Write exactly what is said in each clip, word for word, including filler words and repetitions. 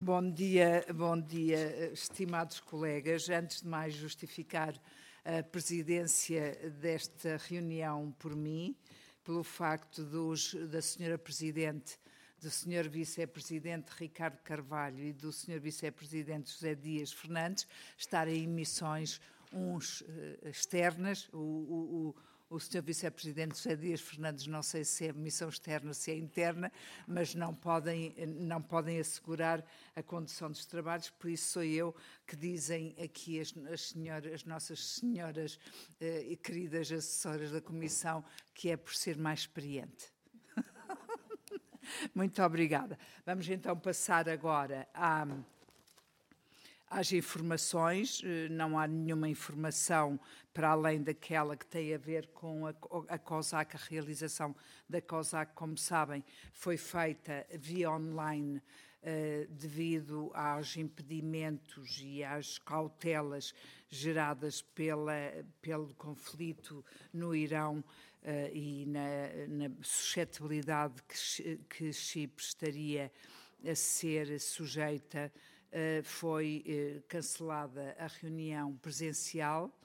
Bom dia, bom dia, estimados colegas. Antes de mais, justificar a presidência desta reunião por mim, pelo facto dos, da senhora Presidente, do senhor Vice-Presidente Ricardo Carvalho e do senhor Vice-Presidente José Dias Fernandes estarem em missões uns externas. O, o, o, o senhor Vice-Presidente José Dias Fernandes, não sei se é missão externa, se é interna, mas não podem, não podem assegurar a condução dos trabalhos, por isso sou eu que dizem aqui as, as, senhoras, as nossas senhoras eh, e queridas assessoras da Comissão que é por ser mais experiente. Muito obrigada. Vamos então passar agora à, às informações. Não há nenhuma informação para além daquela que tem a ver com a, a COSAC. A realização da COSAC, como sabem, foi feita via online eh, devido aos impedimentos e às cautelas geradas pela, pelo conflito no Irão Uh, e na, na suscetibilidade que, que Chipre estaria a ser sujeita, uh, foi uh, cancelada a reunião presencial uh,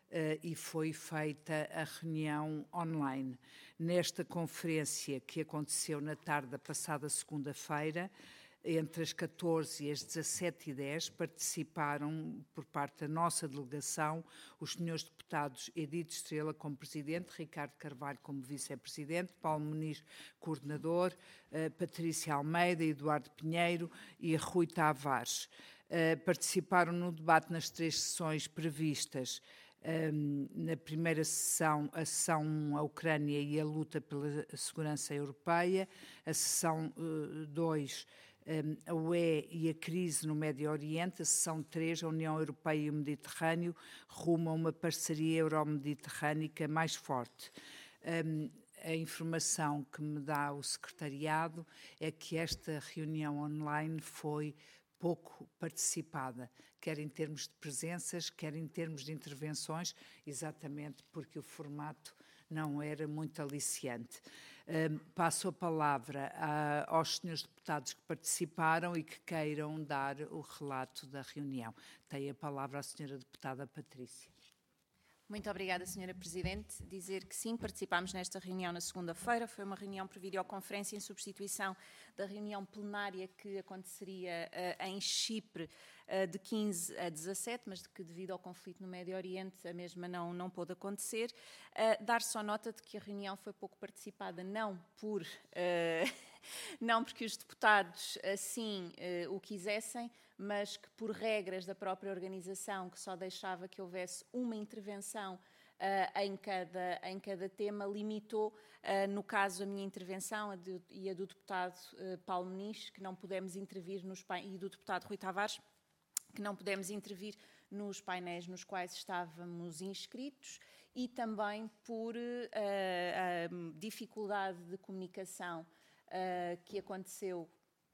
e foi feita a reunião online. Nesta conferência que aconteceu na tarde da passada segunda-feira, entre as catorze e as dezassete e dez, participaram, por parte da nossa delegação, os senhores deputados Edith Estrela como Presidente, Ricardo Carvalho como Vice-Presidente, Paulo Muniz, Coordenador, uh, Patrícia Almeida, Eduardo Pinheiro e Rui Tavares. Uh, participaram no debate nas três sessões previstas. Um, na primeira sessão, a sessão a Ucrânia e a luta pela segurança europeia, a sessão dois, um, a U E e a crise no Médio Oriente, a sessão três, a União Europeia e o Mediterrâneo, rumo a uma parceria euro-mediterrânica mais forte. Um, a informação que me dá o secretariado é que esta reunião online foi pouco participada, quer em termos de presenças, quer em termos de intervenções, exatamente porque o formato não era muito aliciante. Um, passo a palavra a, aos senhores deputados que participaram e que queiram dar o relato da reunião. Tem a palavra a senhora deputada Patrícia. Muito obrigada, senhora Presidente. Dizer que sim, participámos nesta reunião na segunda-feira. Foi uma reunião por videoconferência em substituição da reunião plenária que aconteceria uh, em Chipre uh, de quinze a dezassete, mas de que, devido ao conflito no Médio Oriente, a mesma não, não pôde acontecer. Uh, dar só nota de que a reunião foi pouco participada, não por... Uh, não porque os deputados assim uh, o quisessem, mas que por regras da própria organização, que só deixava que houvesse uma intervenção uh, em, cada, em cada tema, limitou, uh, no caso, a minha intervenção a de, e a do deputado uh, Paulo Muniz, que não pudemos intervir, nos, e do deputado Rui Tavares, que não pudemos intervir nos painéis nos quais estávamos inscritos, e também por uh, a dificuldade de comunicação Uh, que aconteceu,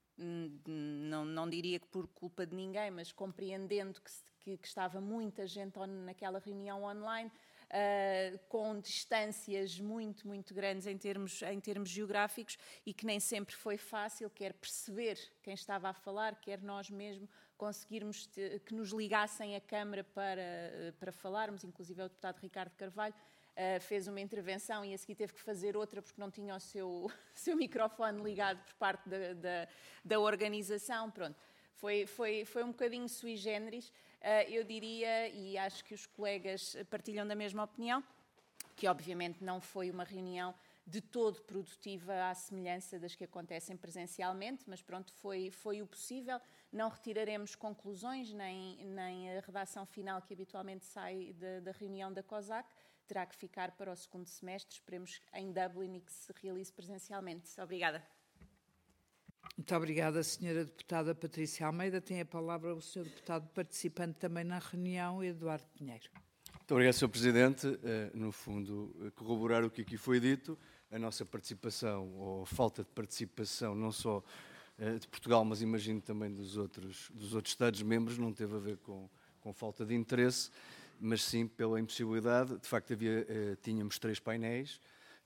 não, não diria que por culpa de ninguém, mas compreendendo que, que, que estava muita gente on, naquela reunião online, uh, com distâncias muito, muito grandes em termos, em termos geográficos, e que nem sempre foi fácil, quer perceber quem estava a falar, quer nós mesmos conseguirmos te, que nos ligassem a câmara para, para falarmos, inclusive o deputado Ricardo Carvalho, Uh, fez uma intervenção e a seguir teve que fazer outra porque não tinha o seu, seu microfone ligado por parte da, da, da organização. Pronto, foi, foi, foi um bocadinho sui generis. Uh, eu diria, e acho que os colegas partilham da mesma opinião, que obviamente não foi uma reunião de todo produtiva à semelhança das que acontecem presencialmente, mas pronto, foi, foi o possível. Não retiraremos conclusões, nem, nem a redação final que habitualmente sai da, da reunião da COSAC, terá que ficar para o segundo semestre, esperemos em Dublin e que se realize presencialmente. Obrigada. Muito obrigada, senhora deputada Patrícia Almeida. Tem a palavra o senhor deputado participante também na reunião, Eduardo Pinheiro. Muito obrigado, senhor Presidente. No fundo, corroborar o que aqui foi dito, a nossa participação, ou falta de participação, não só de Portugal, mas imagino também dos outros, dos outros Estados-membros, não teve a ver com, com falta de interesse, mas sim pela impossibilidade. De facto, havia, tínhamos três painéis,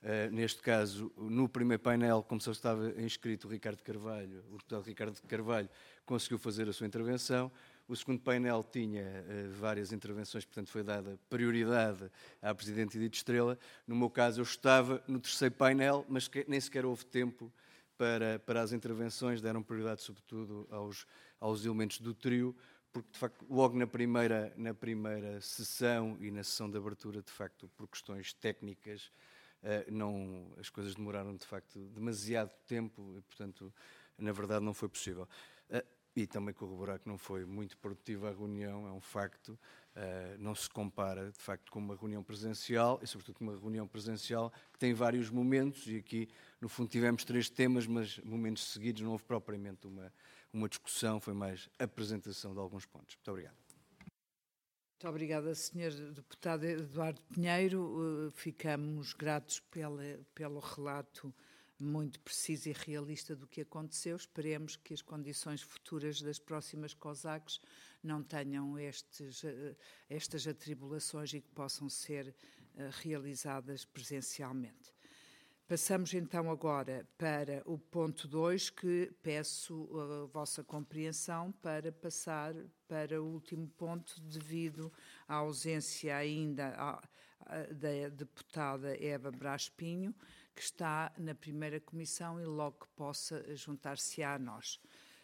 Uh, neste caso, no primeiro painel, como só estava inscrito o Ricardo Carvalho, o deputado Ricardo Carvalho conseguiu fazer a sua intervenção. O segundo painel tinha uh, várias intervenções, portanto foi dada prioridade à Presidente Edith Estrela. No meu caso, eu estava no terceiro painel, mas que, nem sequer houve tempo para, para as intervenções, deram prioridade sobretudo aos, aos elementos do trio, porque de facto logo na primeira, na primeira sessão e na sessão de abertura, de facto, por questões técnicas, Uh, não, as coisas demoraram de facto demasiado tempo e, portanto, na verdade não foi possível. Uh, e também corroborar que não foi muito produtiva a reunião, é um facto, uh, não se compara de facto com uma reunião presencial e sobretudo com uma reunião presencial que tem vários momentos e aqui no fundo tivemos três temas, mas momentos seguidos, não houve propriamente uma, uma discussão, foi mais apresentação de alguns pontos. Muito obrigado. Muito obrigada, senhor Deputado Eduardo Pinheiro. Ficamos gratos pela, pelo relato muito preciso e realista do que aconteceu. Esperemos que as condições futuras das próximas COSACs não tenham estes, estas atribulações e que possam ser realizadas presencialmente. Passamos então agora para o ponto dois, que peço a vossa compreensão para passar para o último ponto, devido à ausência ainda da deputada Eva Brás Pinho, que está na primeira comissão e logo que possa juntar-se a nós.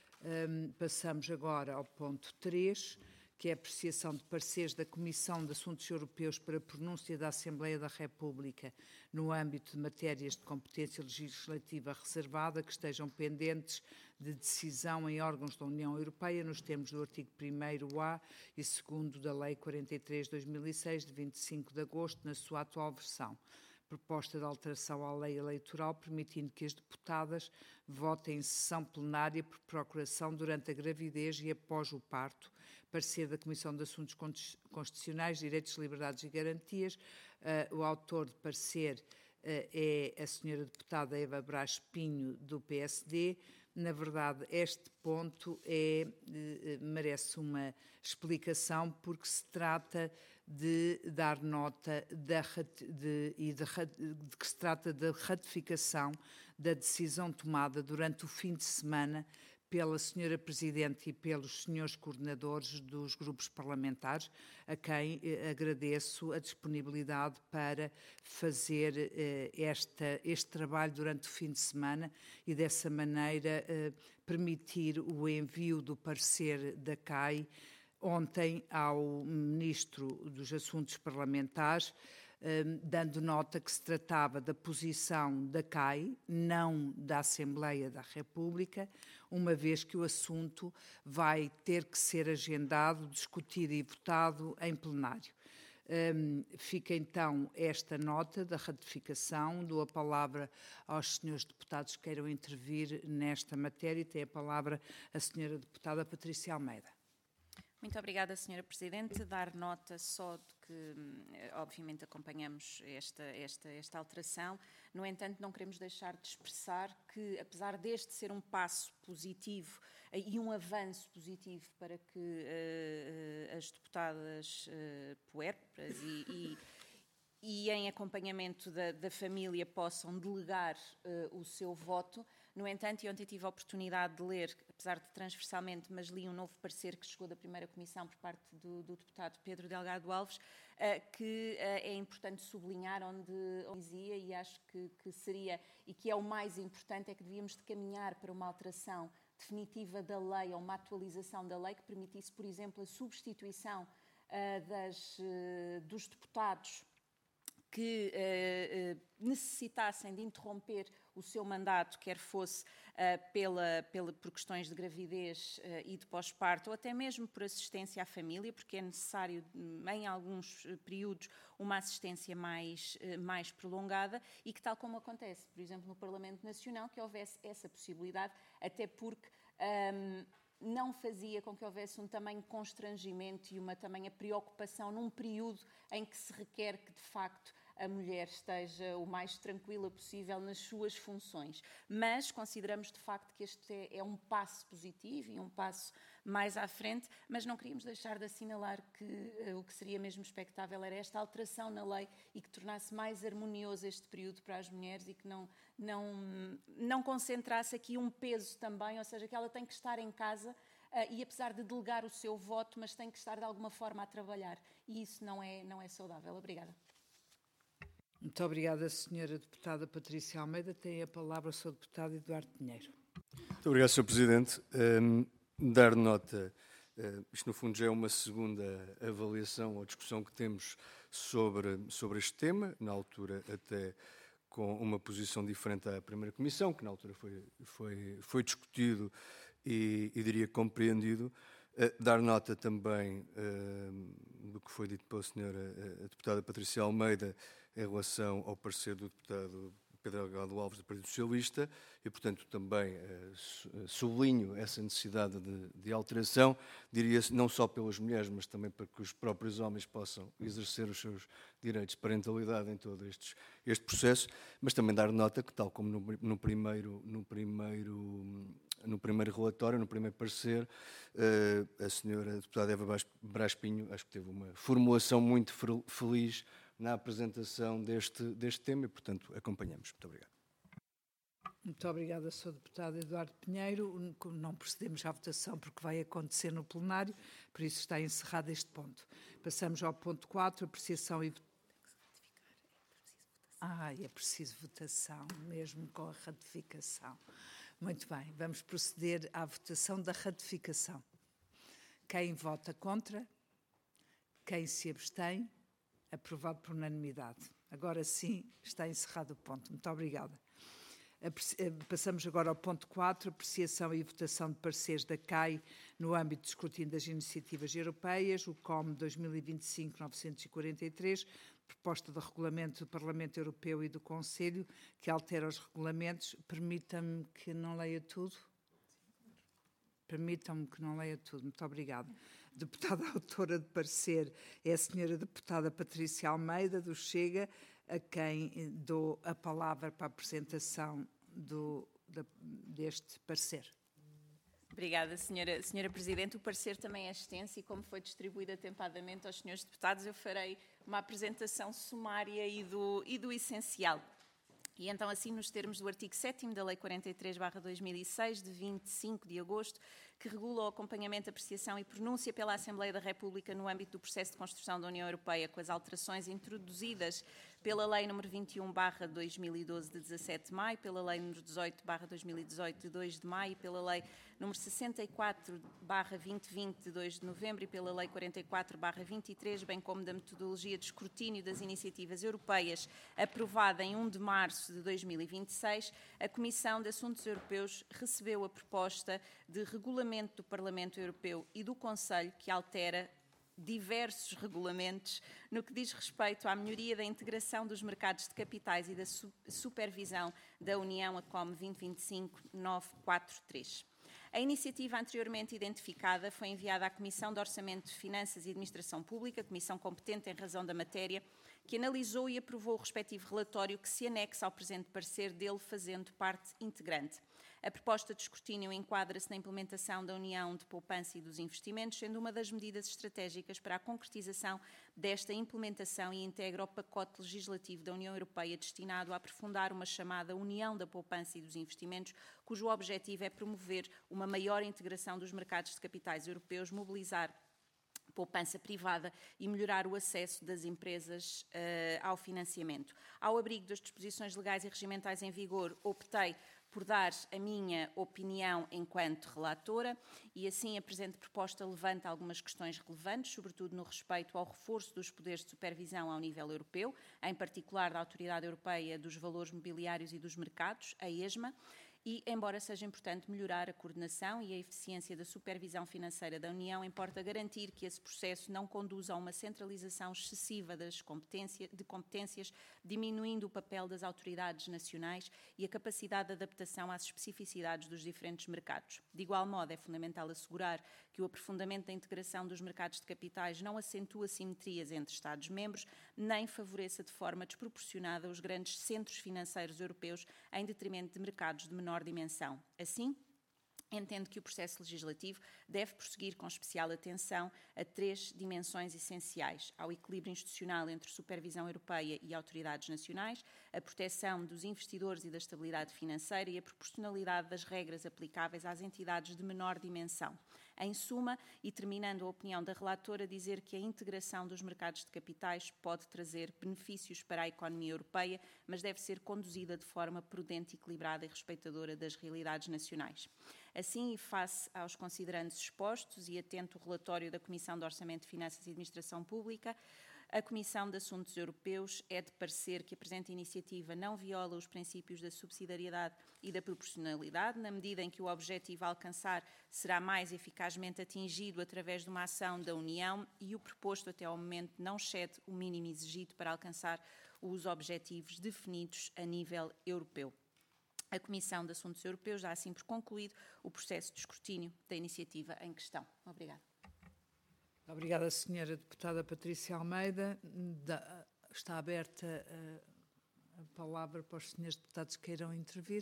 Um, passamos agora ao ponto três, que é a apreciação de pareceres da Comissão de Assuntos Europeus para a pronúncia da Assembleia da República no âmbito de matérias de competência legislativa reservada que estejam pendentes de decisão em órgãos da União Europeia nos termos do artigo primeiro A e segundo da Lei quarenta e três barra dois mil e seis, de vinte e cinco de agosto, na sua atual versão. Proposta de alteração à lei eleitoral, permitindo que as deputadas votem em sessão plenária por procuração durante a gravidez e após o parto. Parecer da Comissão de Assuntos Constitucionais, Direitos, Liberdades e Garantias. Uh, o autor de parecer uh, é a senhora deputada Eva Brás Pinho, do P S D. Na verdade, este ponto é, uh, merece uma explicação, porque se trata de dar nota da, de, e de, de que se trata da ratificação da decisão tomada durante o fim de semana pela senhora Presidente e pelos senhores coordenadores dos grupos parlamentares, a quem eh, agradeço a disponibilidade para fazer eh, esta, este trabalho durante o fim de semana e, dessa maneira, eh, permitir o envio do parecer da C A I ontem ao Ministro dos Assuntos Parlamentares, dando nota que se tratava da posição da C A I, não da Assembleia da República, uma vez que o assunto vai ter que ser agendado, discutido e votado em plenário. Um, fica então esta nota da ratificação. Dou a palavra aos senhores deputados que queiram intervir nesta matéria, e tem a palavra a senhora deputada Patrícia Almeida. Muito obrigada, senhora Presidente. Dar nota só de que, obviamente, acompanhamos esta, esta, esta alteração. No entanto, não queremos deixar de expressar que, apesar deste ser um passo positivo e um avanço positivo para que uh, as deputadas uh, puérperas e, e, e em acompanhamento da, da família possam delegar uh, o seu voto. No entanto, e ontem tive a oportunidade de ler, apesar de transversalmente, mas li um novo parecer que chegou da primeira comissão por parte do, do deputado Pedro Delgado Alves, uh, que uh, é importante sublinhar onde, onde dizia, e acho que, que seria, e que é o mais importante, é que devíamos de caminhar para uma alteração definitiva da lei, ou uma atualização da lei que permitisse, por exemplo, a substituição uh, das, uh, dos deputados que uh, uh, necessitassem de interromper o seu mandato, quer fosse uh, pela, pela, por questões de gravidez uh, e de pós-parto, ou até mesmo por assistência à família, porque é necessário, em alguns períodos, uma assistência mais, uh, mais prolongada, e que, tal como acontece, por exemplo, no Parlamento Nacional, que houvesse essa possibilidade, até porque um, não fazia com que houvesse um tamanho constrangimento e uma tamanha preocupação num período em que se requer que, de facto, a mulher esteja o mais tranquila possível nas suas funções. Mas consideramos de facto que este é, é um passo positivo e um passo mais à frente, mas não queríamos deixar de assinalar que uh, o que seria mesmo expectável era esta alteração na lei e que tornasse mais harmonioso este período para as mulheres e que não, não, não concentrasse aqui um peso também, ou seja, que ela tem que estar em casa uh, e apesar de delegar o seu voto, mas tem que estar de alguma forma a trabalhar. E isso não é, não é saudável. Obrigada. Muito obrigada, senhora Deputada Patrícia Almeida. Tem a palavra o senhor Deputado Eduardo Pinheiro. Muito obrigado, senhor Presidente. Um, dar nota, uh, isto no fundo já é uma segunda avaliação ou discussão que temos sobre, sobre este tema, na altura até com uma posição diferente à primeira comissão, que na altura foi, foi, foi discutido e, e diria compreendido. Uh, dar nota também uh, do que foi dito pela senhora uh, Deputada Patrícia Almeida em relação ao parecer do Deputado Pedro Delgado Alves do Partido Socialista e, portanto, também eh, sublinho essa necessidade de, de alteração, diria-se, não só pelas mulheres, mas também para que os próprios homens possam exercer os seus direitos de parentalidade em todo estes, este processo, mas também dar nota que, tal como no, no, primeiro, no, primeiro, no primeiro relatório, no primeiro parecer, eh, a senhora deputada Eva Brás Pinho, acho que teve uma formulação muito feliz na apresentação deste, deste tema e, portanto, acompanhamos. Muito obrigado. Muito obrigada, senhor Deputado Eduardo Pinheiro. Não procedemos à votação porque vai acontecer no plenário, por isso está encerrado este ponto. Passamos ao ponto quatro, apreciação e... Ah, é preciso votação, mesmo com a ratificação. Muito bem, vamos proceder à votação da ratificação. Quem vota contra? Quem se abstém? Aprovado por unanimidade. Agora sim, está encerrado o ponto. Muito obrigada. Passamos agora ao ponto quatro, apreciação e votação de pareceres da C A I no âmbito de escrutínio das iniciativas europeias, o C O M dois mil e vinte e cinco novecentos e quarenta e três, proposta de regulamento do Parlamento Europeu e do Conselho, que altera os regulamentos. Permita-me que não leia tudo. Permitam-me que não leia tudo. Muito obrigada. Deputada autora de parecer é a senhora Deputada Patrícia Almeida, do Chega, a quem dou a palavra para a apresentação do, da, deste parecer. Obrigada, senhora, senhora Presidente. O parecer também é extenso e, como foi distribuído atempadamente aos senhores deputados, eu farei uma apresentação sumária e do, e do essencial. E então, assim, nos termos do artigo sétimo da Lei quarenta e três barra dois mil e seis, de vinte e cinco de agosto, que regula o acompanhamento, apreciação e pronúncia pela Assembleia da República no âmbito do processo de construção da União Europeia, com as alterações introduzidas pela Lei número vinte e um barra dois mil e doze, de dezassete de maio, pela Lei número dezoito barra dois mil e dezoito, de dois de maio, e pela Lei número sessenta e quatro barra dois mil e vinte, de dois de novembro, e pela Lei quarenta e quatro barra vinte e três, bem como da metodologia de escrutínio das iniciativas europeias, aprovada em um de março de dois mil e vinte e seis, a Comissão de Assuntos Europeus recebeu a proposta de regulamento do Parlamento Europeu e do Conselho que altera diversos regulamentos no que diz respeito à melhoria da integração dos mercados de capitais e da su supervisão da União, a C O M vinte e vinte e cinco novecentos e quarenta e três. A iniciativa anteriormente identificada foi enviada à Comissão de Orçamento, Finanças e Administração Pública, comissão competente em razão da matéria, que analisou e aprovou o respectivo relatório que se anexa ao presente parecer, dele fazendo parte integrante. A proposta de escrutínio enquadra-se na implementação da União de Poupança e dos Investimentos, sendo uma das medidas estratégicas para a concretização desta implementação e integra o pacote legislativo da União Europeia destinado a aprofundar uma chamada União da Poupança e dos Investimentos, cujo objetivo é promover uma maior integração dos mercados de capitais europeus, mobilizar poupança privada e melhorar o acesso das empresas uh, ao financiamento. Ao abrigo das disposições legais e regimentais em vigor, optei por dar a minha opinião enquanto relatora e assim a presente proposta levanta algumas questões relevantes, sobretudo no respeito ao reforço dos poderes de supervisão ao nível europeu, em particular da Autoridade Europeia dos Valores Mobiliários e dos Mercados, a ESMA, e, embora seja importante melhorar a coordenação e a eficiência da supervisão financeira da União, importa garantir que esse processo não conduza a uma centralização excessiva das competência, de competências, diminuindo o papel das autoridades nacionais e a capacidade de adaptação às especificidades dos diferentes mercados. De igual modo, é fundamental assegurar que o aprofundamento da integração dos mercados de capitais não acentua assimetrias entre Estados-membros, nem favoreça de forma desproporcionada os grandes centros financeiros europeus em detrimento de mercados de menor dimensão. Assim, entendo que o processo legislativo deve prosseguir com especial atenção a três dimensões essenciais: ao equilíbrio institucional entre supervisão europeia e autoridades nacionais, a proteção dos investidores e da estabilidade financeira e a proporcionalidade das regras aplicáveis às entidades de menor dimensão. Em suma, e terminando a opinião da relatora, dizer que a integração dos mercados de capitais pode trazer benefícios para a economia europeia, mas deve ser conduzida de forma prudente, equilibrada e respeitadora das realidades nacionais. Assim, e face aos considerandos expostos e atento ao relatório da Comissão de Orçamento de Finanças e Administração Pública, a Comissão de Assuntos Europeus é de parecer que a presente iniciativa não viola os princípios da subsidiariedade e da proporcionalidade, na medida em que o objetivo a alcançar será mais eficazmente atingido através de uma ação da União e o proposto até ao momento não excede o mínimo exigido para alcançar os objetivos definidos a nível europeu. A Comissão de Assuntos Europeus dá assim por concluído o processo de escrutínio da iniciativa em questão. Obrigada. Obrigada, senhora Deputada Patrícia Almeida. Da, está aberta a, a palavra para os senhores deputados que queiram intervir.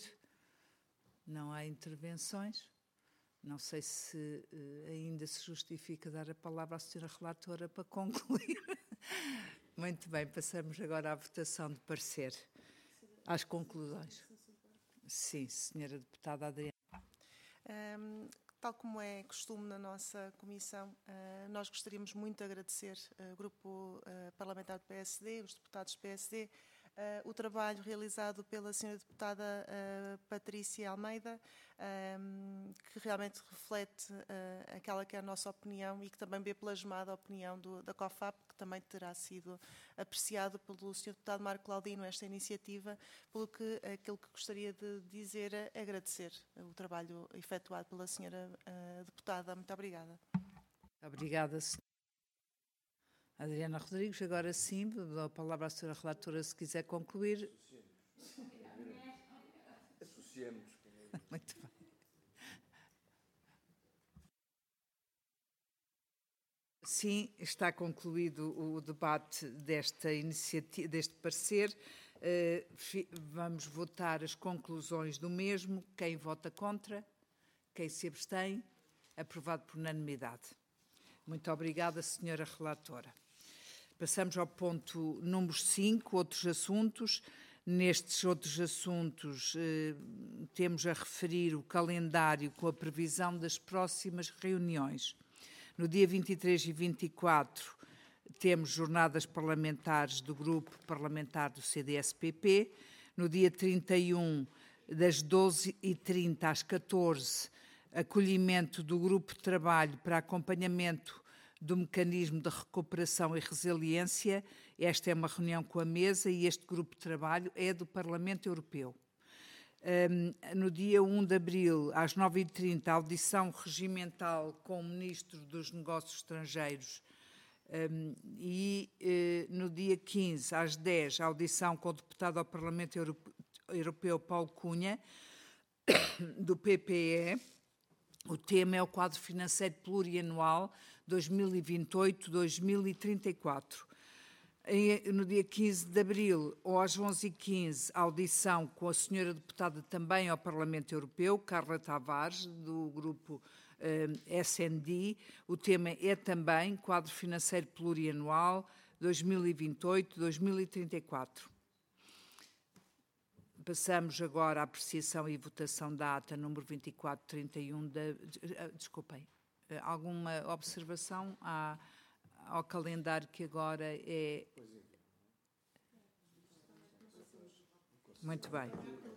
Não há intervenções. Não sei se uh, ainda se justifica dar a palavra à senhora relatora para concluir. Muito bem, passamos agora à votação de parecer. Às conclusões. Sim, senhora Deputada Adriana. Um, tal como é costume na nossa comissão, uh, nós gostaríamos muito de agradecer ao uh, Grupo uh, Parlamentar do P S D, os deputados do P S D, uh, o trabalho realizado pela senhora Deputada uh, Patrícia Almeida, um, que realmente reflete uh, aquela que é a nossa opinião e que também vê plasmada a opinião do, da COFAP, que também terá sido apreciado pelo senhor Deputado Marco Laudino esta iniciativa, pelo que aquilo que gostaria de dizer é agradecer o trabalho efetuado pela senhora uh, Deputada. Muito obrigada. Obrigada, senhora Adriana Rodrigues. Agora sim, dou a palavra à senhora relatora se quiser concluir. Associemos. Muito bem. Sim, está concluído o debate desta iniciativa, deste parecer. Vamos votar as conclusões do mesmo. Quem vota contra? Quem se abstém? Aprovado por unanimidade. Muito obrigada, senhora relatora. Passamos ao ponto número cinco, outros assuntos. Nestes outros assuntos, eh, temos a referir o calendário com a previsão das próximas reuniões. No dia vinte e três e vinte e quatro, temos jornadas parlamentares do Grupo Parlamentar do C D S P P. No dia trinta e um, das doze e trinta às catorze, acolhimento do Grupo de Trabalho para acompanhamento do Mecanismo de Recuperação e Resiliência. Esta é uma reunião com a mesa e este grupo de trabalho é do Parlamento Europeu. Um, no dia um de abril, às nove e trinta, audição regimental com o Ministro dos Negócios Estrangeiros. Um, e uh, no dia quinze, às dez, audição com o Deputado ao Parlamento Europeu, Paulo Cunha, do P P E. O tema é o quadro financeiro plurianual dois mil e vinte e oito a dois mil e trinta e quatro. No dia quinze de abril, às onze e quinze, audição com a senhora deputada também ao Parlamento Europeu, Carla Tavares, do grupo eh, S N D. O tema é também quadro financeiro plurianual dois mil e vinte e oito a dois mil e trinta e quatro. Passamos agora à apreciação e votação da ata número vinte e quatro trinta e um. De, desculpem, alguma observação à, ao calendário que agora é... Muito bem.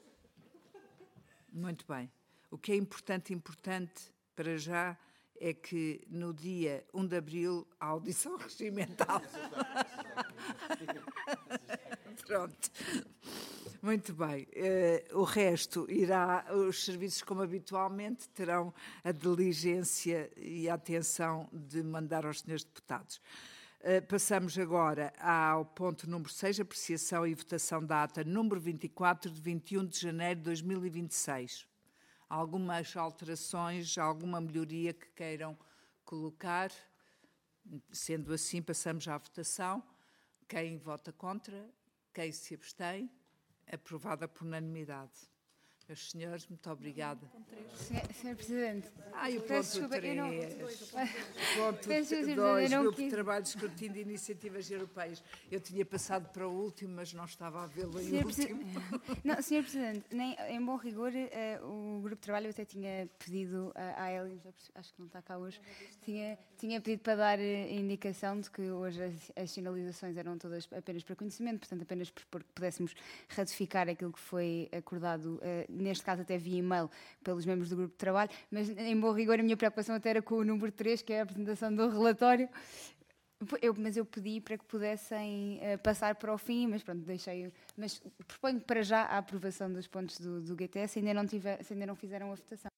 Muito bem. O que é importante, importante para já, é que no dia um de abril, a audição regimental... Pronto. Muito bem. Uh, o resto irá, os serviços, como habitualmente, terão a diligência e a atenção de mandar aos senhores deputados. Uh, passamos agora ao ponto número seis, apreciação e votação da ata número vinte e quatro, de vinte e um de janeiro de dois mil e vinte e seis. Algumas alterações, alguma melhoria que queiram colocar? Sendo assim, passamos à votação. Quem vota contra? Quem se abstém? Aprovada por unanimidade. Meus senhores, muito obrigada. senhor Presidente. Ah, e o peço ponto desculpa, eu não- três. Ponto Peço desculpa, dois, eu não Grupo de quis- Trabalho de Escrutínio de Iniciativas Europeias. Eu tinha passado para o último, mas não estava a vê-lo aí o senhor Presi- último. Não, senhor Presidente, nem, em bom rigor, eh, o Grupo de Trabalho, eu até tinha pedido à à Hélio, já perce- acho que não está cá hoje, tinha, tinha pedido para dar eh, indicação de que hoje as, as sinalizações eram todas apenas para conhecimento, portanto apenas por que pudéssemos ratificar aquilo que foi acordado, eh, neste caso até via e-mail, pelos membros do Grupo de Trabalho, mas em bom rigor a minha preocupação até era com o número três, que é a apresentação do relatório. Eu, mas eu pedi para que pudessem uh, passar para o fim, mas pronto, deixei. Mas proponho para já a aprovação dos pontos do, do G T S, se ainda, não tiver, se ainda não fizeram a votação.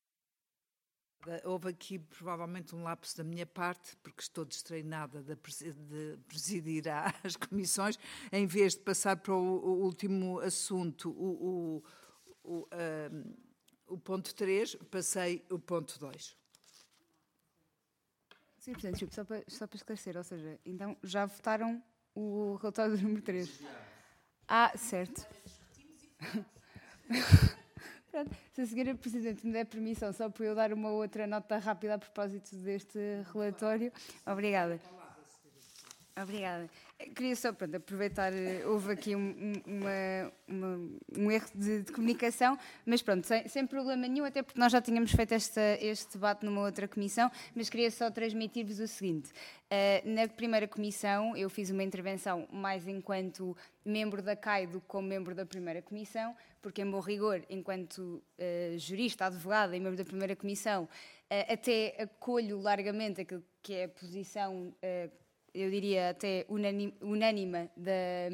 Houve aqui provavelmente um lapso da minha parte, porque estou destreinada de presidir as comissões, em vez de passar para o, o último assunto, o, o, o, um, o ponto três, passei o ponto dois. senhor Presidente, só para, só para esclarecer, ou seja, então já votaram o relatório do número três? Ah, certo. Pronto, se a senhora Presidente me der permissão só para eu dar uma outra nota rápida a propósito deste relatório. Obrigada. Obrigada. Queria só pronto, aproveitar, houve aqui um, uma, uma, um erro de, de comunicação, mas pronto, sem, sem problema nenhum, até porque nós já tínhamos feito esta, este debate numa outra comissão, mas queria só transmitir-vos o seguinte. Uh, na primeira comissão eu fiz uma intervenção mais enquanto membro da C A I do que como membro da primeira comissão, porque em bom rigor, enquanto uh, jurista, advogada e membro da primeira comissão, uh, até acolho largamente aquilo que é a posição uh, eu diria até unânime da,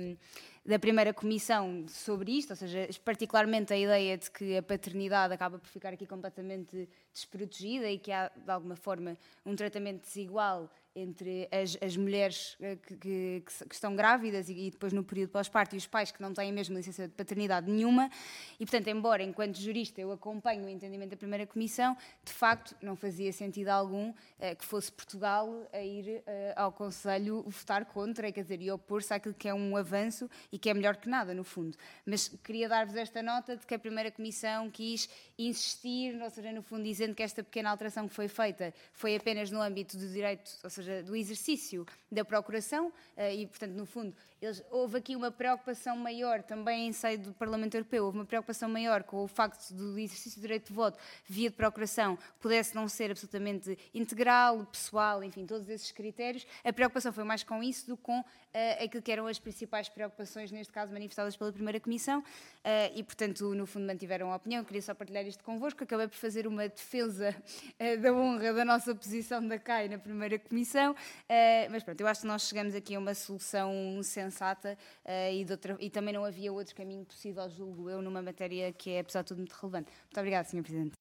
da primeira comissão sobre isto, ou seja, particularmente a ideia de que a paternidade acaba por ficar aqui completamente desprotegida e que há, de alguma forma, um tratamento desigual entre as, as mulheres que, que, que estão grávidas e, e depois no período pós-parto e os pais que não têm mesmo licença de paternidade nenhuma e, portanto, embora enquanto jurista eu acompanho o entendimento da primeira comissão, de facto não fazia sentido algum eh, que fosse Portugal a ir eh, ao Conselho votar contra, quer dizer, e opor-se àquilo que é um avanço e que é melhor que nada, no fundo. Mas queria dar-vos esta nota de que a primeira comissão quis insistir, ou seja, no fundo dizendo que esta pequena alteração que foi feita foi apenas no âmbito do direito, ou seja, do exercício da procuração e, portanto, no fundo, eles, houve aqui uma preocupação maior também em seio do Parlamento Europeu, houve uma preocupação maior com o facto do exercício do direito de voto via de procuração pudesse não ser absolutamente integral, pessoal, enfim, todos esses critérios. A preocupação foi mais com isso do que com uh, aquilo que eram as principais preocupações, neste caso, manifestadas pela primeira comissão uh, e, portanto, no fundo, mantiveram a opinião. Eu queria só partilhar isto convosco. Acabei por fazer uma defesa uh, da honra da nossa posição da C A I na primeira comissão. Uh, mas pronto, eu acho que nós chegamos aqui a uma solução sensata uh, e, de outra, e também não havia outro caminho possível, julgo eu, numa matéria que é, apesar de tudo, muito relevante. Muito obrigada, senhor Presidente.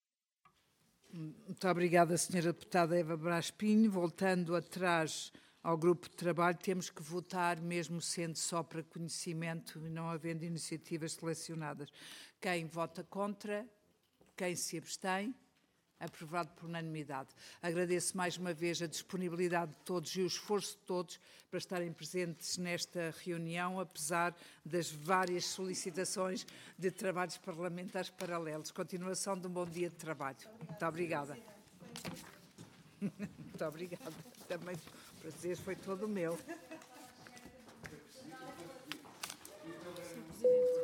Muito obrigada, senhora Deputada Eva Brás Pinho. Voltando atrás ao grupo de trabalho, temos que votar, mesmo sendo só para conhecimento e não havendo iniciativas selecionadas. Quem vota contra? Quem se abstém? Aprovado por unanimidade. Agradeço mais uma vez a disponibilidade de todos e o esforço de todos para estarem presentes nesta reunião, apesar das várias solicitações de trabalhos parlamentares paralelos. Continuação de um bom dia de trabalho. Muito obrigada. Muito obrigada. Também o prazer foi todo meu.